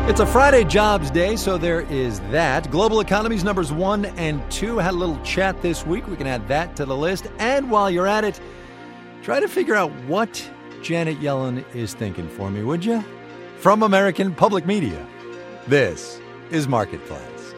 It's a Friday jobs day, so there is that. Global economy's numbers 1 and 2. Had a little chat this week. We can add that to the list. And while you're at it, try to figure out what Janet Yellen is thinking for me, would you? From American Public Media, this is Marketplace.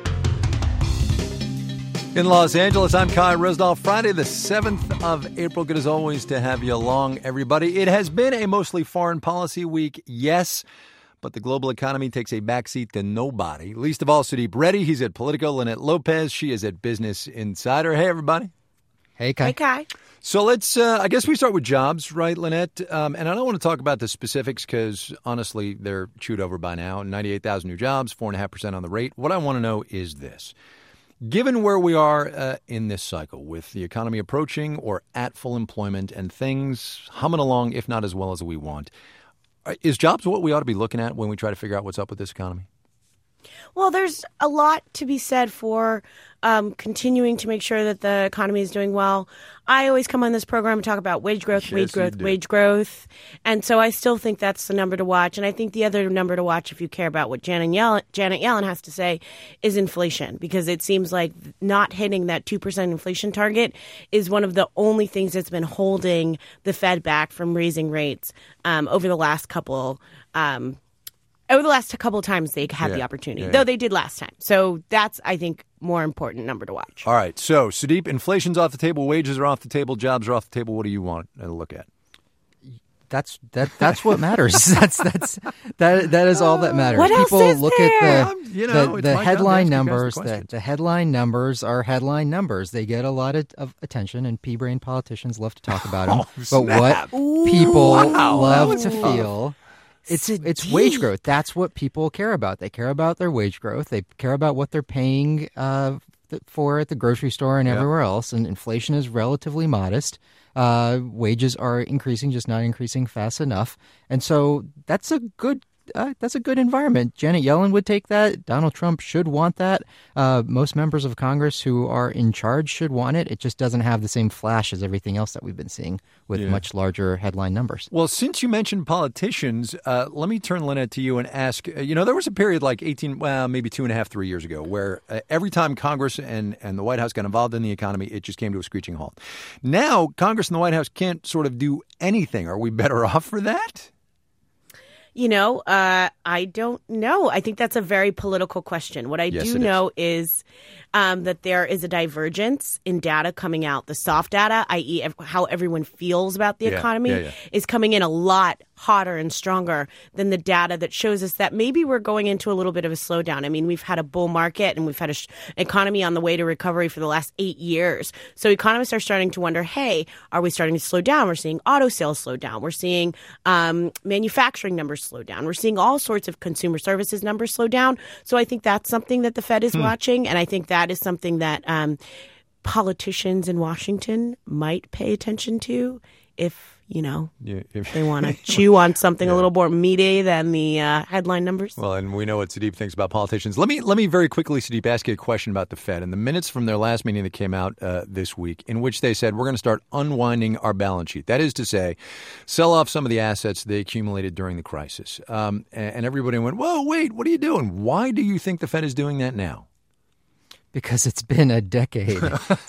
In Los Angeles, I'm Kai Rosdahl. Friday, the 7th of April. Good as always to have you along, everybody. It has been a mostly foreign policy week, yes. But the global economy takes a backseat to nobody. Least of all, Sudeep Reddy. He's at Politico. Lynette Lopez. She is at Business Insider. Hey, everybody. Hey, Kai. Hey, Kai. So let's, I guess we start with jobs, right, Lynette? And I don't want to talk about the specifics because, honestly, they're chewed over by now. 98,000 new jobs, 4.5% on the rate. What I want to know is this. Given where we are in this cycle, with the economy approaching or at full employment and things humming along, if not as well as we want, is jobs what we ought to be looking at when we try to figure out what's up with this economy? Well, there's a lot to be said for continuing to make sure that the economy is doing well. I always come on this program and talk about wage growth. And so I still think that's the number to watch. And I think the other number to watch, if you care about what Janet Yellen has to say, is inflation, because it seems like not hitting that 2% inflation target is one of the only things that's been holding the Fed back from raising rates over the last couple of times they had the opportunity, though they did last time. So that's, I think, more important number to watch. All right. So, Sudeep, inflation's off the table, wages are off the table, jobs are off the table. What do you want to look at? That's what matters. that is all that matters. What People else is look there? at the headline numbers. The headline numbers are headline numbers. They get a lot of attention, and pea-brain politicians love to talk about them. But what people love to feel. It's wage growth. That's what people care about. They care about their wage growth. They care about what they're paying for at the grocery store and everywhere else. And inflation is relatively modest. Wages are increasing, just not increasing fast enough. And so that's a good environment. Janet Yellen would take that. Donald Trump should want that. Most members of Congress who are in charge should want it. It just doesn't have the same flash as everything else that we've been seeing with much larger headline numbers. Well, since you mentioned politicians, let me turn, Lynette, to you and ask, there was a period like maybe 2.5, 3 years ago where every time Congress and the White House got involved in the economy, it just came to a screeching halt. Now, Congress and the White House can't sort of do anything. Are we better off for that? I don't know. I think that's a very political question. What I do know is that there is a divergence in data coming out. The soft data, i.e. how everyone feels about the economy, is coming in a lot hotter and stronger than the data that shows us that maybe we're going into a little bit of a slowdown. I mean, we've had a bull market and we've had an economy on the way to recovery for the last 8 years. So economists are starting to wonder, hey, are we starting to slow down? We're seeing auto sales slow down. We're seeing manufacturing numbers slow down. We're seeing all sorts of consumer services numbers slow down. So I think that's something that the Fed is watching. And I think that is something that politicians in Washington might pay attention to if they want to chew on something a little more meaty than the headline numbers. Well, and we know what Sudeep thinks about politicians. Let me very quickly, Sudeep, ask you a question about the Fed and the minutes from their last meeting that came out this week, in which they said we're going to start unwinding our balance sheet. That is to say, sell off some of the assets they accumulated during the crisis. And everybody went, whoa, wait, what are you doing? Why do you think the Fed is doing that now? Because it's been a decade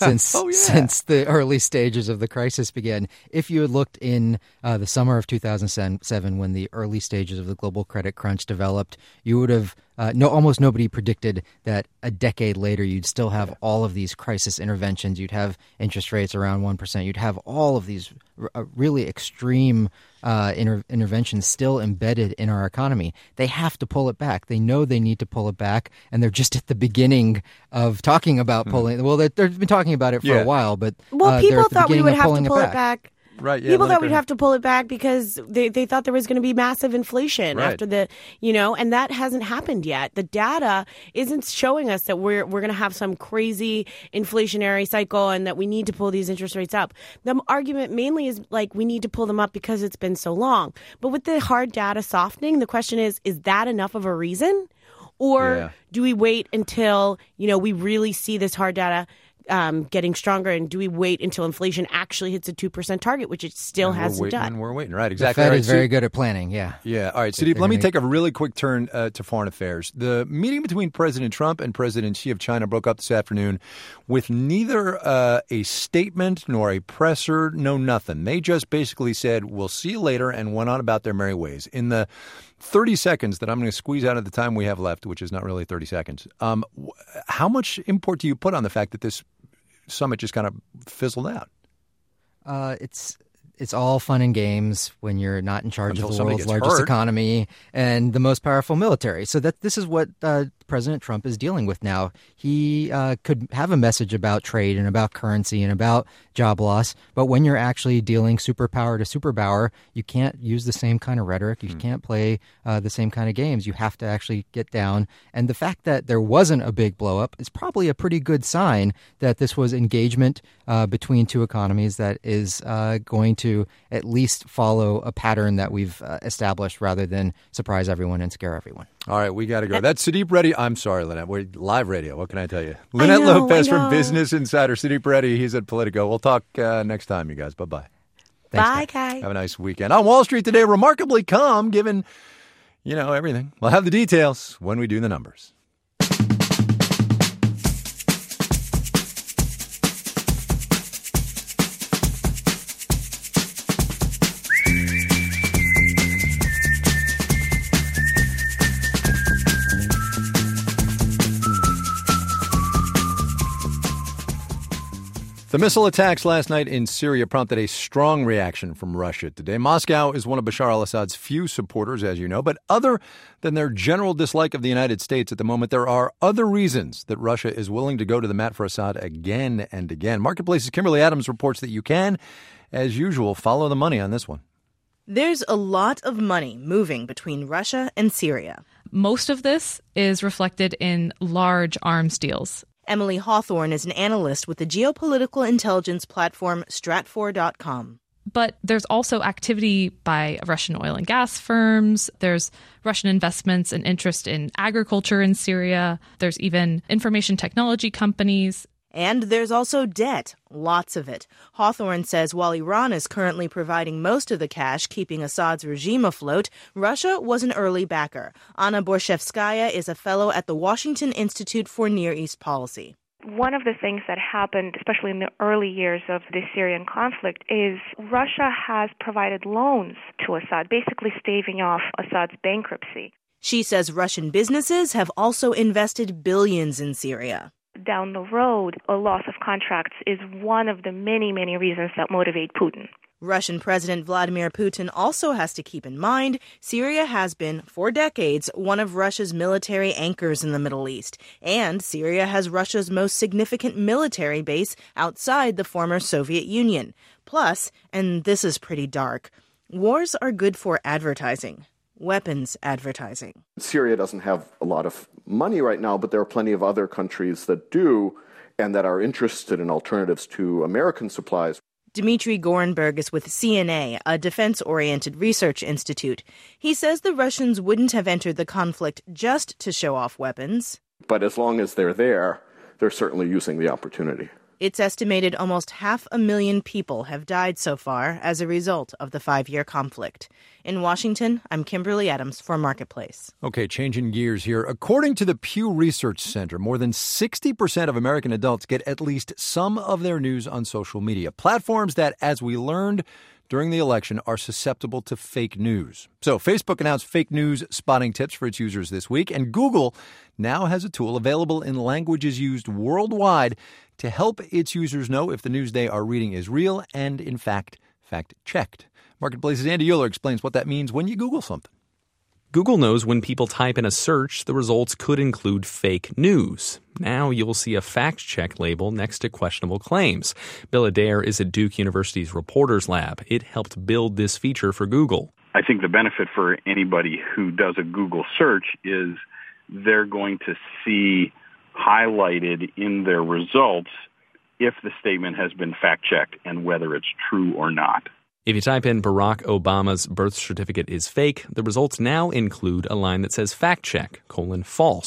since the early stages of the crisis began. If you had looked in the summer of 2007, when the early stages of the global credit crunch developed, you would have almost nobody predicted that a decade later you'd still have all of these crisis interventions. You'd have interest rates around 1%. You'd have all of these really extreme interventions still embedded in our economy. They have to pull it back. They know they need to pull it back, and they're just at the beginning of talking about pulling. Well, they've been talking about it for a while, but people thought we would have to pull it back. Right. Yeah, people thought we'd have to pull it back because they thought there was going to be massive inflation after and that hasn't happened yet. The data isn't showing us that we're going to have some crazy inflationary cycle and that we need to pull these interest rates up. The argument mainly is like we need to pull them up because it's been so long. But with the hard data softening, the question is that enough of a reason? Or do we wait until, we really see this hard data getting stronger? And do we wait until inflation actually hits a 2% target, which it still hasn't done? We're waiting, right? Exactly. The Fed is very good at planning, yeah. Yeah. All right, Sudeep, let me take a really quick turn to foreign affairs. The meeting between President Trump and President Xi of China broke up this afternoon with neither a statement nor a presser, no nothing. They just basically said, we'll see you later, and went on about their merry ways. In the 30 seconds that I'm going to squeeze out of the time we have left, which is not really 30 seconds, how much import do you put on the fact that this summit just kind of fizzled out? It's all fun and games when you're not in charge of the world's largest economy and the most powerful military. So this is what President Trump is dealing with now. He could have a message about trade and about currency and about job loss, but when you're actually dealing superpower to superpower, you can't use the same kind of rhetoric. You can't play the same kind of games. You have to actually get down. And the fact that there wasn't a big blow up is probably a pretty good sign that this was engagement between two economies that is going to at least follow a pattern that we've established rather than surprise everyone and scare everyone. All right, we got to go. That's Sudeep Reddy. I'm sorry, Lynette. We're live radio. What can I tell you? Lynette Lopez from Business Insider. Sudeep Reddy, he's at Politico. We'll talk next time, you guys. Bye-bye. Bye, Kai. Have a nice weekend. On Wall Street today, remarkably calm given, everything. We'll have the details when we do the numbers. The missile attacks last night in Syria prompted a strong reaction from Russia today. Moscow is one of Bashar al-Assad's few supporters, as you know, but other than their general dislike of the United States at the moment, there are other reasons that Russia is willing to go to the mat for Assad again and again. Marketplace's Kimberly Adams reports that you can, as usual, follow the money on this one. There's a lot of money moving between Russia and Syria. Most of this is reflected in large arms deals. Emily Hawthorne is an analyst with the geopolitical intelligence platform Stratfor.com. But there's also activity by Russian oil and gas firms. There's Russian investments and interest in agriculture in Syria. There's even information technology companies. And there's also debt, lots of it. Hawthorne says while Iran is currently providing most of the cash keeping Assad's regime afloat, Russia was an early backer. Anna Borshevskaya is a fellow at the Washington Institute for Near East Policy. One of the things that happened, especially in the early years of the Syrian conflict, is Russia has provided loans to Assad, basically staving off Assad's bankruptcy. She says Russian businesses have also invested billions in Syria. Down the road, a loss of contracts is one of the many, many reasons that motivate Putin. Russian President Vladimir Putin also has to keep in mind Syria has been, for decades, one of Russia's military anchors in the Middle East. And Syria has Russia's most significant military base outside the former Soviet Union. Plus, and this is pretty dark, wars are good for advertising. Weapons advertising. Syria doesn't have a lot of money right now, but there are plenty of other countries that do and that are interested in alternatives to American supplies. Dmitry Gorenberg is with CNA, a defense-oriented research institute. He says the Russians wouldn't have entered the conflict just to show off weapons. But as long as they're there, they're certainly using the opportunity. It's estimated almost 500,000 people have died so far as a result of the 5-year conflict. In Washington, I'm Kimberly Adams for Marketplace. Okay, changing gears here. According to the Pew Research Center, more than 60% of American adults get at least some of their news on social media. Platforms that, as we learned during the election, are susceptible to fake news. So Facebook announced fake news spotting tips for its users this week, and Google now has a tool available in languages used worldwide to help its users know if the news they are reading is real and, in fact, fact-checked. Marketplace's Andy Euler explains what that means when you Google something. Google knows when people type in a search, the results could include fake news. Now you'll see a fact-check label next to questionable claims. Bill Adair is at Duke University's Reporters Lab. It helped build this feature for Google. I think the benefit for anybody who does a Google search is they're going to see highlighted in their results if the statement has been fact-checked and whether it's true or not. If you type in Barack Obama's birth certificate is fake, the results now include a line that says fact check, : false.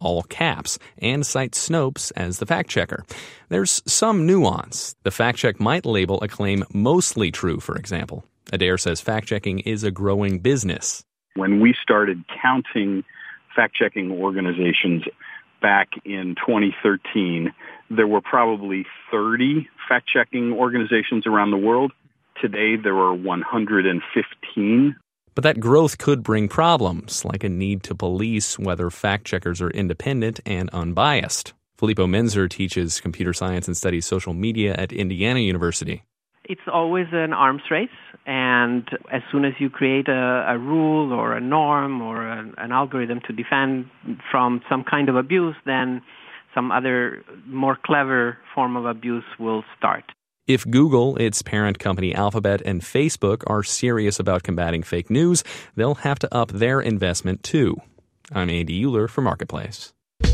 all caps, and cites Snopes as the fact-checker. There's some nuance. The fact-check might label a claim mostly true, for example. Adair says fact-checking is a growing business. When we started counting fact-checking organizations back in 2013, there were probably 30 fact-checking organizations around the world. Today, there are 115. But that growth could bring problems, like a need to police whether fact-checkers are independent and unbiased. Filippo Menzer teaches computer science and studies social media at Indiana University. It's always an arms race, and as soon as you create a rule or a norm or an algorithm to defend from some kind of abuse, then some other more clever form of abuse will start. If Google, its parent company Alphabet, and Facebook are serious about combating fake news, they'll have to up their investment too. I'm Andy Euler for Marketplace.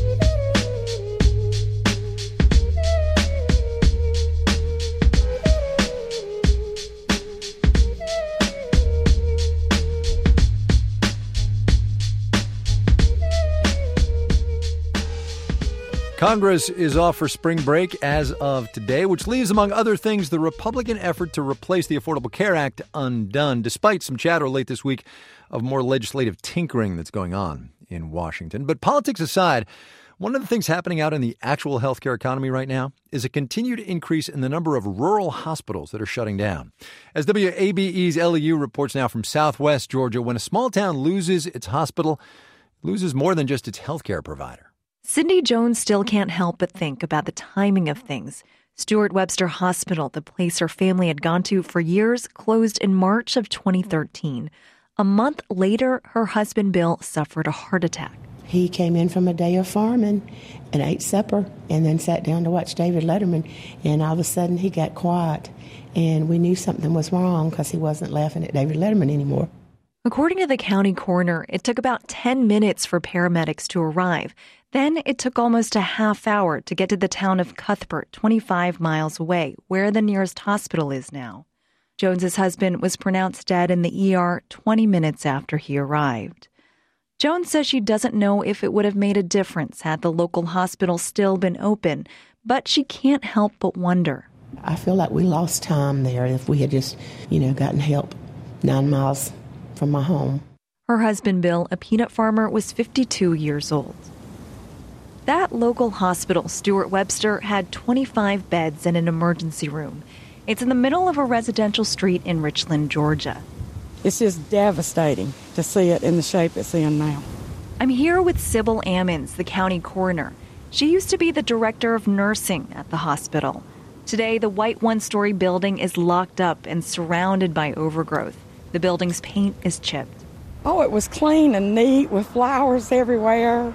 Congress is off for spring break as of today, which leaves, among other things, the Republican effort to replace the Affordable Care Act undone, despite some chatter late this week of more legislative tinkering that's going on in Washington. But politics aside, one of the things happening out in the actual healthcare economy right now is a continued increase in the number of rural hospitals that are shutting down. As WABE's LEU reports now from Southwest Georgia, when a small town loses its hospital, it loses more than just its healthcare provider. Cindy Jones still can't help but think about the timing of things. Stuart Webster Hospital, the place her family had gone to for years, closed in March of 2013. A month later, her husband Bill suffered a heart attack. He came in from a day of farming and ate supper and then sat down to watch David Letterman, and all of a sudden he got quiet, and we knew something was wrong because he wasn't laughing at David Letterman anymore. According to the county coroner, it took about 10 minutes for paramedics to arrive. Then it took almost a half hour to get to the town of Cuthbert, 25 miles away, where the nearest hospital is now. Jones's husband was pronounced dead in the ER 20 minutes after he arrived. Jones says she doesn't know if it would have made a difference had the local hospital still been open, but she can't help but wonder. I feel like we lost time there if we had just, gotten help 9 miles from my home. Her husband, Bill, a peanut farmer, was 52 years old. That local hospital, Stuart Webster, had 25 beds and an emergency room. It's in the middle of a residential street in Richland, Georgia. It's just devastating to see it in the shape it's in now. I'm here with Sybil Ammons, the county coroner. She used to be the director of nursing at the hospital. Today, the white one-story building is locked up and surrounded by overgrowth. The building's paint is chipped. Oh, it was clean and neat with flowers everywhere.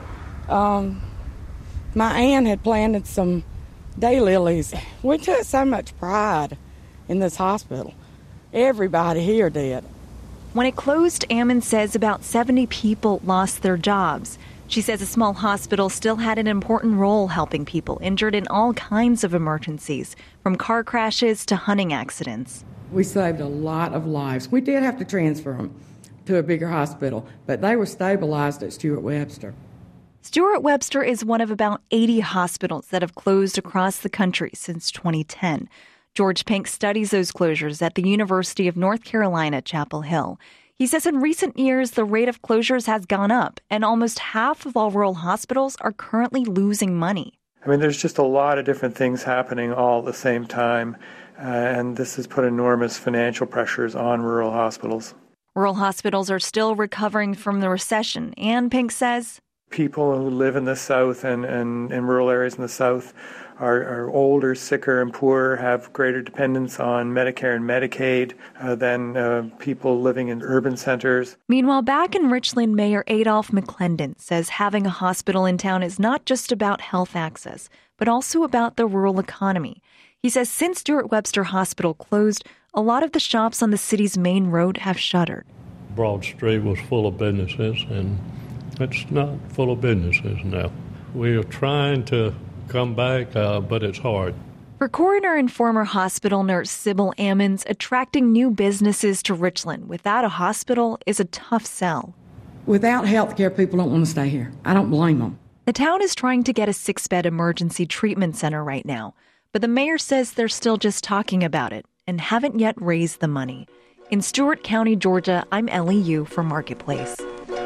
My aunt had planted some daylilies. We took so much pride in this hospital. Everybody here did. When it closed, Ammon says about 70 people lost their jobs. She says a small hospital still had an important role helping people injured in all kinds of emergencies, from car crashes to hunting accidents. We saved a lot of lives. We did have to transfer them to a bigger hospital, but they were stabilized at Stuart Webster. Stuart Webster is one of about 80 hospitals that have closed across the country since 2010. George Pink studies those closures at the University of North Carolina, Chapel Hill. He says in recent years, the rate of closures has gone up, and almost half of all rural hospitals are currently losing money. There's just a lot of different things happening all at the same time, and this has put enormous financial pressures on rural hospitals. Rural hospitals are still recovering from the recession, and Pink says people who live in the South and in rural areas in the South are older, sicker, and poorer, have greater dependence on Medicare and Medicaid than people living in urban centers. Meanwhile, back in Richland, Mayor Adolph McClendon says having a hospital in town is not just about health access, but also about the rural economy. He says since Stuart Webster Hospital closed, a lot of the shops on the city's main road have shuttered. Broad Street was full of businesses, and it's not full of businesses now. We are trying to come back, but it's hard. For coroner and former hospital nurse Sybil Ammons, attracting new businesses to Richland without a hospital is a tough sell. Without health care, people don't want to stay here. I don't blame them. The town is trying to get a 6-bed emergency treatment center right now, but the mayor says they're still just talking about it and haven't yet raised the money. In Stewart County, Georgia, I'm Ellie Yu for Marketplace.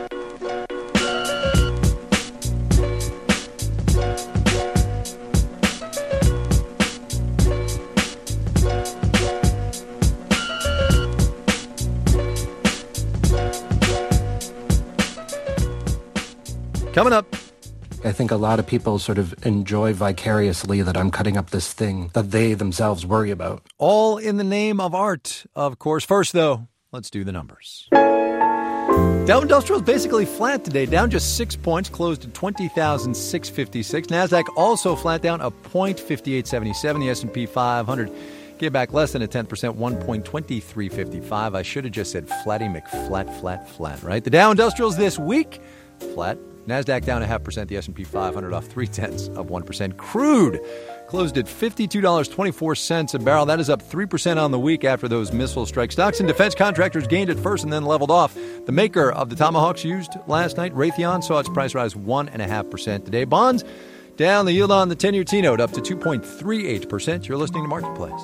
Coming up. I think a lot of people sort of enjoy vicariously that I'm cutting up this thing that they themselves worry about. All in the name of art, of course. First, though, let's do the numbers. Dow Industrial is basically flat today, down just 6 points, closed at 20,656. NASDAQ also flat, down a point, 5877. The S&P 500 gave back less than a 10%, 1.2355. I should have just said flatty McFlat, flat, right? The Dow Industrials this week, flat. NASDAQ down 0.5%, the S&P 500 off 0.3%. Crude closed at $52.24 a barrel. That is up 3% on the week after those missile strikes. Stocks and defense contractors gained at first and then leveled off. The maker of the Tomahawks used last night, Raytheon, saw its price rise 1.5% today. Bonds down, the yield on the 10-year T-note up to 2.38%. You're listening to Marketplace.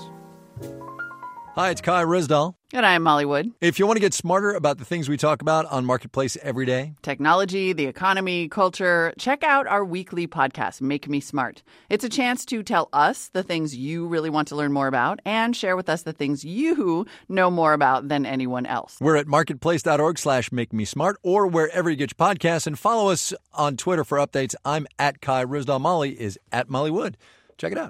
Hi, it's Kai Ryssdal. And I'm Molly Wood. If you want to get smarter about the things we talk about on Marketplace every day, technology, the economy, culture, check out our weekly podcast, Make Me Smart. It's a chance to tell us the things you really want to learn more about and share with us the things you know more about than anyone else. We're at marketplace.org/MakeMeSmart or wherever you get your podcasts, and follow us on Twitter for updates. I'm at Kai Ryssdal. Molly is at Molly Wood. Check it out.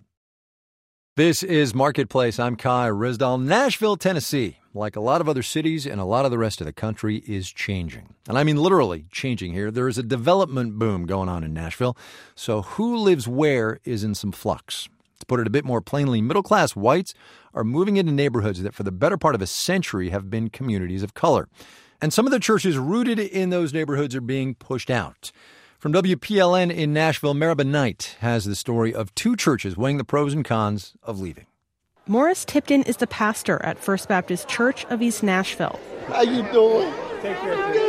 This is Marketplace. I'm Kai Ryssdal. Nashville, Tennessee, like a lot of other cities and a lot of the rest of the country, is changing. And I mean literally changing here. There is a development boom going on in Nashville. So who lives where is in some flux. To put it a bit more plainly, middle-class whites are moving into neighborhoods that for the better part of a century have been communities of color. And some of the churches rooted in those neighborhoods are being pushed out. From WPLN in Nashville, Meribah Knight has the story of two churches weighing the pros and cons of leaving. Morris Tipton is the pastor at First Baptist Church of East Nashville. How you doing? Take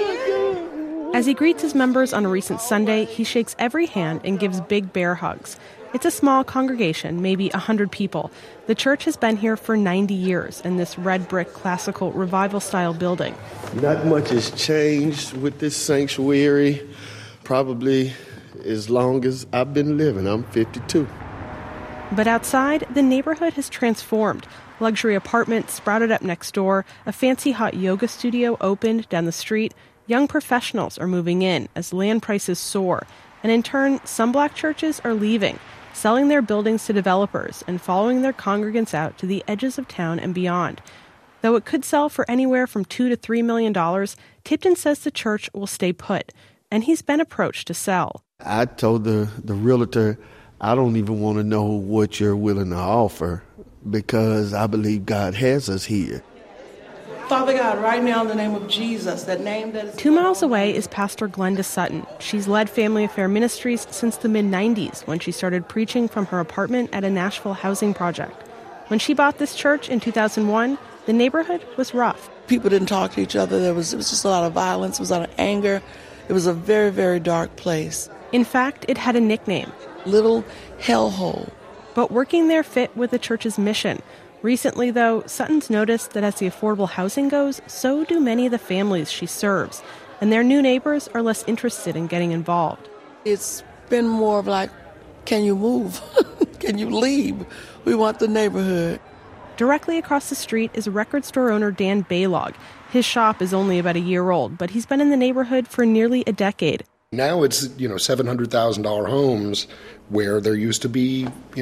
care. As he greets his members on a recent Sunday, he shakes every hand and gives big bear hugs. It's a small congregation, maybe 100 people. The church has been here for 90 years in this red brick classical revival-style building. Not much has changed with this sanctuary. Probably as long as I've been living. I'm 52. But outside, the neighborhood has transformed. Luxury apartments sprouted up next door, a fancy hot yoga studio opened down the street. Young professionals are moving in as land prices soar. And in turn, some black churches are leaving, selling their buildings to developers and following their congregants out to the edges of town and beyond. Though it could sell for anywhere from $2 to $3 million, Tipton says the church will stay put. And he's been approached to sell. I told the realtor, I don't even want to know what you're willing to offer because I believe God has us here. Father God, right now in the name of Jesus, that name that is... 2 miles away is Pastor Glenda Sutton. She's led Family Affair Ministries since the mid-90s when she started preaching from her apartment at a Nashville housing project. When she bought this church in 2001, the neighborhood was rough. People didn't talk to each other. It was just a lot of violence. It was a lot of anger. It was a very, very dark place. In fact, it had a nickname. Little Hellhole. But working there fit with the church's mission. Recently, though, Sutton's noticed that as the affordable housing goes, so do many of the families she serves. And their new neighbors are less interested in getting involved. It's been more of like, can you move? Can you leave? We want the neighborhood. Directly across the street is record store owner Dan Baylog. His shop is only about a year old, but he's been in the neighborhood for nearly a decade. Now it's, $700,000 homes where there used to be,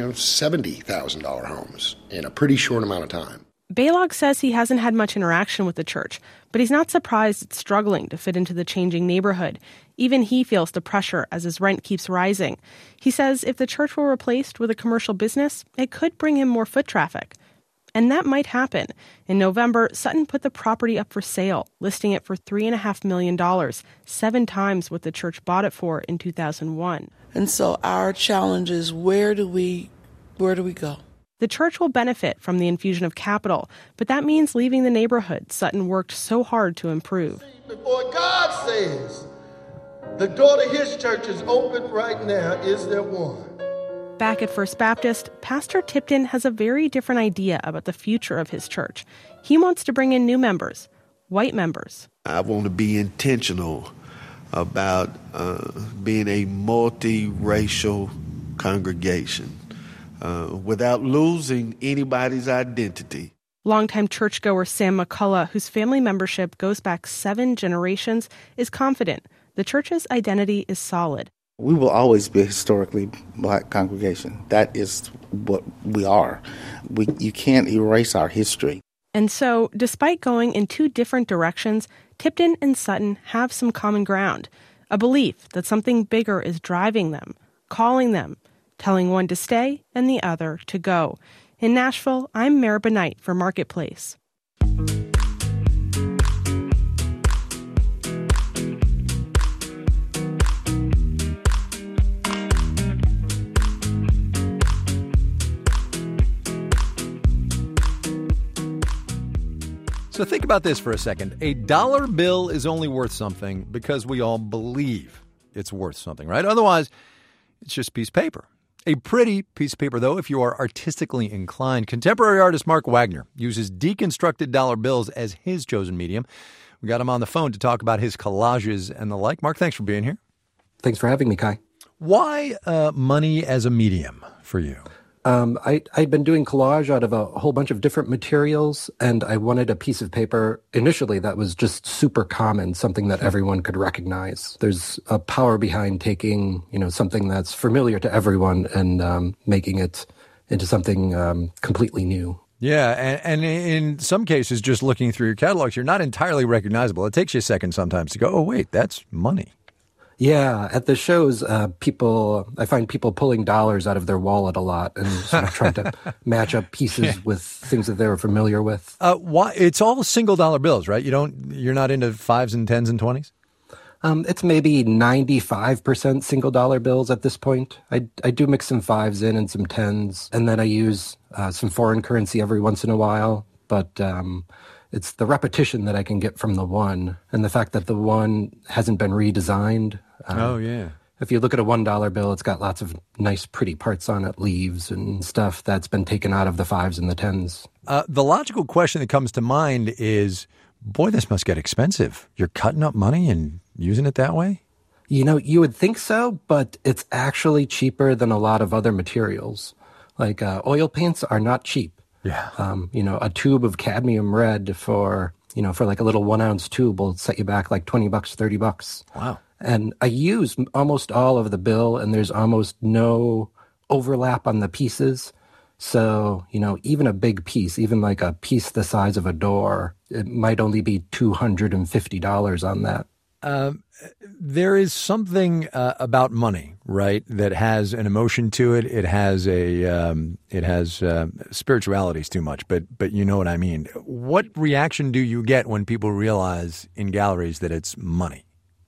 $70,000 homes in a pretty short amount of time. Baylog says he hasn't had much interaction with the church, but he's not surprised it's struggling to fit into the changing neighborhood. Even he feels the pressure as his rent keeps rising. He says if the church were replaced with a commercial business, it could bring him more foot traffic. And that might happen. In November, Sutton put the property up for sale, listing it for $3.5 million, 7 times what the church bought it for in 2001. And so our challenge is where do we go? The church will benefit from the infusion of capital, but that means leaving the neighborhood Sutton worked so hard to improve. Before God says, The door to his church is open right now. Is there one? Back at First Baptist, Pastor Tipton has a very different idea about the future of his church. He wants to bring in new members, white members. I want to be intentional about being a multiracial congregation without losing anybody's identity. Longtime churchgoer Sam McCullough, whose family membership goes back 7 generations, is confident the church's identity is solid. We will always be a historically black congregation. That is what we are. You can't erase our history. And so, despite going in 2 different directions, Tipton and Sutton have some common ground, a belief that something bigger is driving them, calling them, telling one to stay and the other to go. In Nashville, I'm Mara Benight for Marketplace. So think about this for a second. A dollar bill is only worth something because we all believe it's worth something, right? Otherwise, it's just a piece of paper. A pretty piece of paper, though, if you are artistically inclined. Contemporary artist Mark Wagner uses deconstructed dollar bills as his chosen medium. We got him on the phone to talk about his collages and the like. Mark, thanks for being here. Thanks for having me, Kai. Why money as a medium for you? I'd been doing collage out of a whole bunch of different materials, and I wanted a piece of paper initially that was just super common, something that everyone could recognize. There's a power behind taking, something that's familiar to everyone and making it into something completely new. Yeah, and in some cases, just looking through your catalogs, you're not entirely recognizable. It takes you a second sometimes to go, oh, wait, that's money. Yeah, at the shows, I find people pulling dollars out of their wallet a lot and sort of trying to match up pieces with things that they're familiar with. Why? It's all single dollar bills, right? You're not into 5s and 10s and 20s? It's maybe 95% single dollar bills at this point. I do mix some 5s in and some 10s, and then I use some foreign currency every once in a while, but it's the repetition that I can get from the one and the fact that the one hasn't been redesigned. Oh, yeah. If you look at a $1 bill, it's got lots of nice, pretty parts on it, leaves and stuff that's been taken out of the 5s and the 10s. The logical question that comes to mind is, boy, this must get expensive. You're cutting up money and using it that way? You would think so, but it's actually cheaper than a lot of other materials. Like oil paints are not cheap. Yeah. A tube of cadmium red for like a little 1-ounce tube will set you back like $20, $30. Wow. And I use almost all of the bill, and there's almost no overlap on the pieces. So, even a big piece, even like a piece the size of a door, it might only be $250 on that. There is something about money, right, that has an emotion to it. It has spiritualities too much, but you know what I mean. What reaction do you get when people realize in galleries that it's money?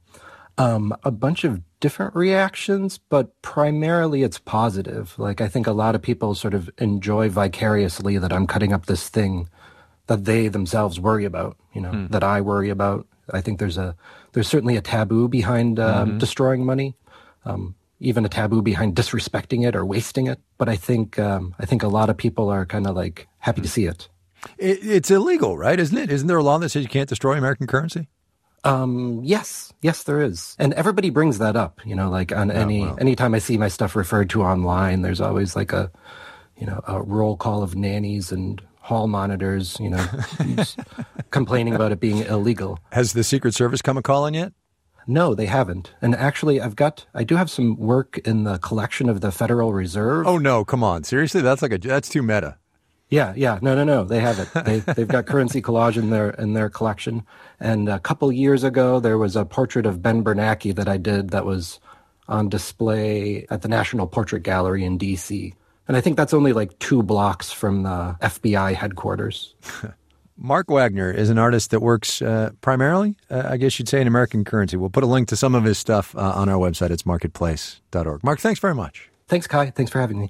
A bunch of different reactions, but primarily it's positive. Like, I think a lot of people sort of enjoy vicariously that I'm cutting up this thing that they themselves worry about, that I worry about. I think there's certainly a taboo behind destroying money, even a taboo behind disrespecting it or wasting it. But I think a lot of people are kind of like happy to see it. It's illegal, right? Isn't it? Isn't there a law that says you can't destroy American currency? Yes, there is. And everybody brings that up, like on anytime I see my stuff referred to online, there's always like a roll call of nannies and hall monitors, complaining about it being illegal. Has the Secret Service come a-calling yet? No, they haven't. And actually, I do have some work in the collection of the Federal Reserve. Oh, no, come on. Seriously? That's too meta. Yeah. No. They have it. They've got currency collage in their collection. And a couple years ago, there was a portrait of Ben Bernanke that I did that was on display at the National Portrait Gallery in D.C. And I think that's only like 2 blocks from the FBI headquarters. Mark Wagner is an artist that works primarily, I guess you'd say, in American currency. We'll put a link to some of his stuff on our website. It's marketplace.org. Mark, thanks very much. Thanks, Kai. Thanks for having me.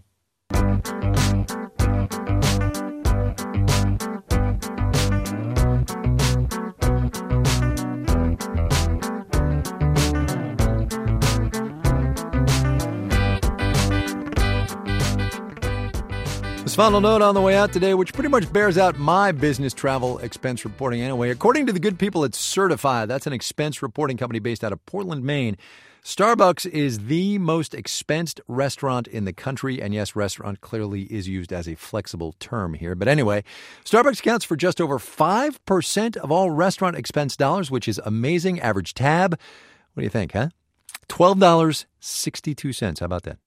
Final note on the way out today, which pretty much bears out my business travel expense reporting anyway. According to the good people at Certify, that's an expense reporting company based out of Portland, Maine, Starbucks is the most expensed restaurant in the country. And yes, restaurant clearly is used as a flexible term here. But anyway, Starbucks accounts for just over 5% of all restaurant expense dollars, which is amazing. Average tab, what do you think, huh? $12.62. How about that?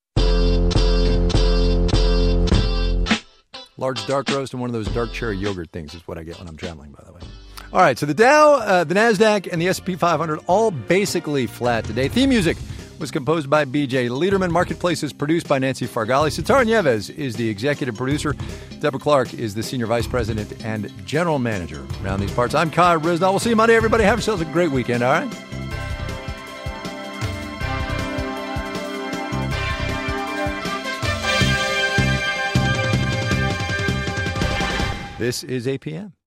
Large dark roast and one of those dark cherry yogurt things is what I get when I'm traveling, by the way. All right, so the Dow, the NASDAQ, and the S&P 500 all basically flat today. Theme music was composed by B.J. Liederman. Marketplace is produced by Nancy Fargali. Sitar Nieves is the executive producer. Deborah Clark is the senior vice president and general manager around these parts. I'm Kai Risnall. We'll see you Monday, everybody. Have yourselves a great weekend, all right? This is APM.